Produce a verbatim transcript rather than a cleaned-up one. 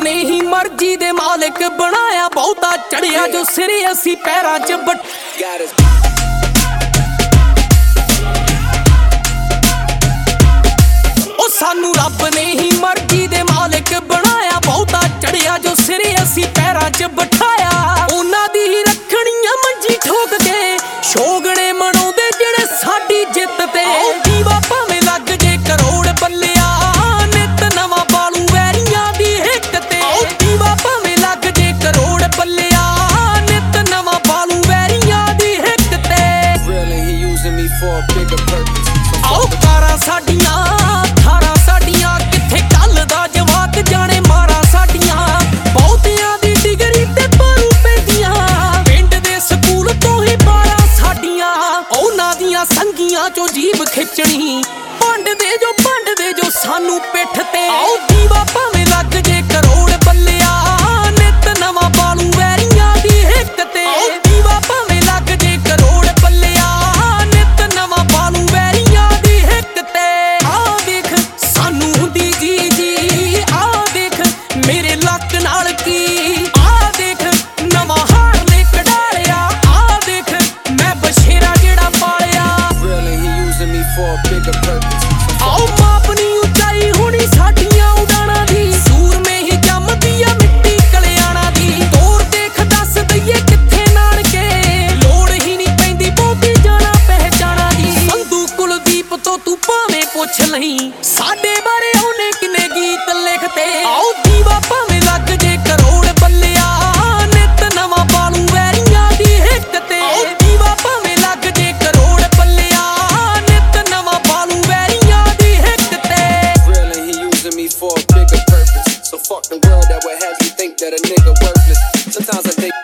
ਨੇ ਹੀ ਮਰਜ਼ੀ ਦੇ ਮਾਲਕ ਬਣਾਇਆ, ਬਹੁਤਾ ਚੜਿਆ ਜੋ ਸਿਰੇ ਅਸੀਂ ਪੈਰਾਂ 'ਚ ਬਟ ਉਹ ਸਾਨੂੰ ਰੱਬ ਨੇ ਹੀ ਮਰਜ਼ੀ ਦੇ ਮਾਲਕ ਬਣਾਇਆ, ਬਹੁਤਾ ਚੜਿਆ ਜੋ ਸਿਰੇ ਅਸੀਂ ਪੈਰਾਂ 'ਚ ਬਿਠਾਇਆ। ਉਹਨਾਂ ਦੀ ਹੀ ਰੱਖਣੀਆਂ ਮੰਜੀ ਠੋਕ ਕੇ ਸ਼ੋਗਣੇ ਮਨਾਉਂਦੇ ਜਿਹੜੇ ਸਾਡੀ ਜਿੱਤ ਤੇ। ਦੀਵਾ ਭਾਵੇਂ ਲੱਗ ਜੇ ਕਰੋੜ ਬੱਲਿਆ, ਨਿਤ ਨਵਾਂ ਬਾਲੂ ਵੈਰੀਆਂ ਦੀ ਹਿੱਕ ਤੇ। ਦੀਵਾ ਭਾਵੇਂ ਲੱਗ ਜੇ ਕਰੋੜ ਬੱਲਿਆ, ਨਿਤ ਨਵਾਂ ਬਾਲੂ ਵੈਰੀਆਂ ਦੀ ਹਿੱਕ ਤੇ। ਆਓ ਕਾਰਾਂ ਸਾਡੀਆਂ ਥਾਰਾਂ ਸਾਡੀਆਂ, ਕਿੱਥੇ ਕੱਲ ਦਾ ਜਵਾਕ ਜਾਣੇ ਮਾਰਾਂ ਸਾਡੀਆਂ। ਬਹੁਤਿਆਂ ਦੀ ਡਿਗਰੀ ਤੇ ਪਾਰੂ ਪੈਂਦੀਆਂ, ਪਿੰਡ ਦੇ ਸਕੂਲ ਤੋਂ ਹੀ ਬਾਰਾਂ ਸਾਡੀਆਂ। ਉਹਨਾਂ ਦੀਆਂ ਸੰਗੀਆਂ ਚੋਂ ਜੀਭ ਖਿੱਚਣੀ, ਭੰਡਦੇ ਜੋ ਭੰਡਦੇ ਜੋ ਸਾਨੂੰ ਪਿੱਠ ਤੇ। ਆਓ ਦੀਵਾ ਭਾਵੇਂ ਲੱਗ ਜੇ ਕਰੋੜ ਬੱਲਿਆ, ਨਿਤ ਨਵਾਂ ਬਾਲੂ ਵੈਰੀਆਂ ਦੀ ਹਿੱਕ ਤੇ। ਦੀਵਾ ਭਾਵੇਂ ਲੱਗ ਜੇ ਕਰੋੜ ਬੱਲਿਆ, ਨਿਤ ਨਵਾਂ ਬਾਲੂ ਵੈਰੀਆਂ ਦੀ ਹਿੱਕ ਤੇ। ਆਹ ਦੇਖ ਸਾਨੂੰ ਹੁੰਦੀ ਜੀ ਜੀ, ਆਹ ਦੇਖ ਮੇਰੇ ਲੱਕ ਨਾਲ ਕੀ। ਆਹ ਦੇਖ ਨਵਾਂ ਹਾਰਲੇ ਕਢਾਲਿਆ, ਆਹ ਦੇਖ ਮੈਂ ਬਸ਼ੇਰਾ ਜਿਹੜਾ ਪਾਲਿਆ। ਆਓ ਮਾਪਨੀ ਉਚਾਈ ਹੋਣੀ ਸਾਡੀਆਂ ਉਡਾਣਾਂ ਦੀ, ਸੂਰਮੇ ਹੀ ਜੰਮਦੀ ਆ ਮਿੱਟੀ ਕਲਿਆਣਾਂ ਦੀ। ਤੋਰ ਦੇਖ ਦੱਸ ਦਈਏ ਕਿੱਥੇ ਨਾਨਕੇ, ਲੋੜ ਹੀ ਨਹੀਂ ਪੈਂਦੀ ਬਹੁਤੀ ਜਾਣਾ ਪਹਿਚਾਣਾ ਦੀ। ਸੰਧੂ ਕੁਲਦੀਪ ਤੋਂ ਤੂੰ ਭਾਵੇਂ ਪੁੱਛ ਲਈ, ਸਾਡੇ ਬਾਰੇ ਉਹਨੇ ਕਿੰਨੇ ਗੀਤ ਲਿਖਤੇ। ਆਓ ਦੀਵਾ ਭਾਵੇਂ ਲੱਗ ਜੇ ਕਰੋੜ ਬੱਲਿਆ, ਨਿਤ ਨਵਾਂ ਬਾਲੂ ਵੈਰੀਆਂ ਦੀ ਹਿੱਕ ਤੇ। ਦੀਵਾ ਭਾਵੇਂ ਲੱਗ ਜੇ ਕਰੋੜ ਬੱਲਿਆ, ਨਿਤ ਨਵਾਂ ਬਾਲੂ ਵੈਰੀਆਂ ਦੀ ਹਿੱਕ ਤੇ। For a bigger purpose, so fuck the world that would have you think that a nigga worthless. Sometimes I think